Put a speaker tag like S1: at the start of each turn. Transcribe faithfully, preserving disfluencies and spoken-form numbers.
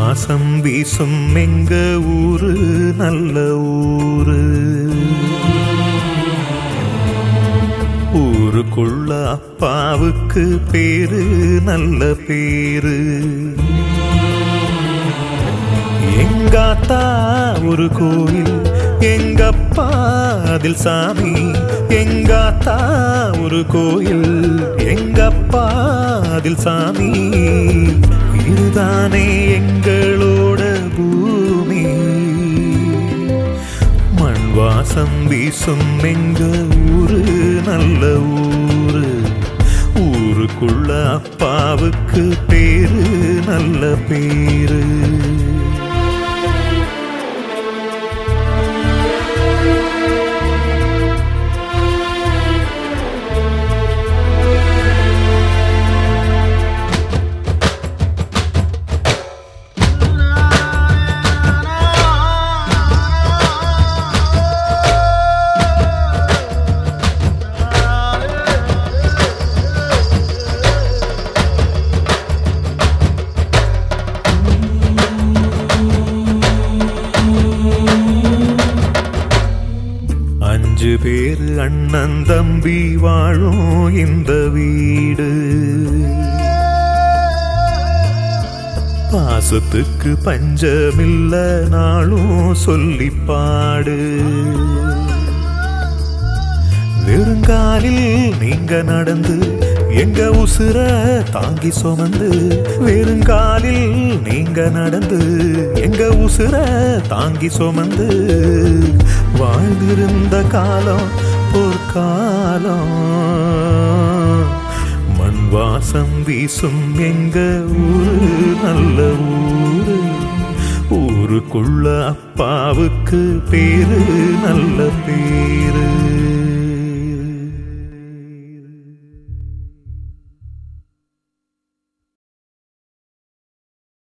S1: வாசம் வீசும் எங்க ஊரு நல்ல ஊரு. ஊருக்குள்ள அப்பாவுக்கு பேரு நல்ல பேரு. எங்காத்தா ஒரு கோயில், எங்கப்பா அதில் சாமி. எங்காத்தா ஒரு கோயில், எங்கப்பா அதில் சாமி. இதுதானே எங்களோட பூமி. மண் வாசம் வீசும் எங்க ஊரு நல்ல ஊரு. ஊருக்குள்ள அப்பாவுக்கு பேரு நல்ல பேரு. அஞ்சு பேரு அண்ணன் தம்பி வாழும் இந்த வீடு. பாசத்துக்கு பஞ்சமில்ல நாளும் சொல்லி பாடு. வெறுங்காலில் நீங்க நடந்து எங்க உசுர தாங்கி சுமந்து. வெறுங்காலில் நீங்க நடந்து எங்க உசுர தாங்கி சுமந்து. வாழ்ந்திருந்த காலம் பொற்காலம். மண் வாசம் வீசும் எங்க ஊரு நல்ல ஊரு. ஊருக்குள்ள அப்பாவுக்கு பேரு நல்ல பேரு.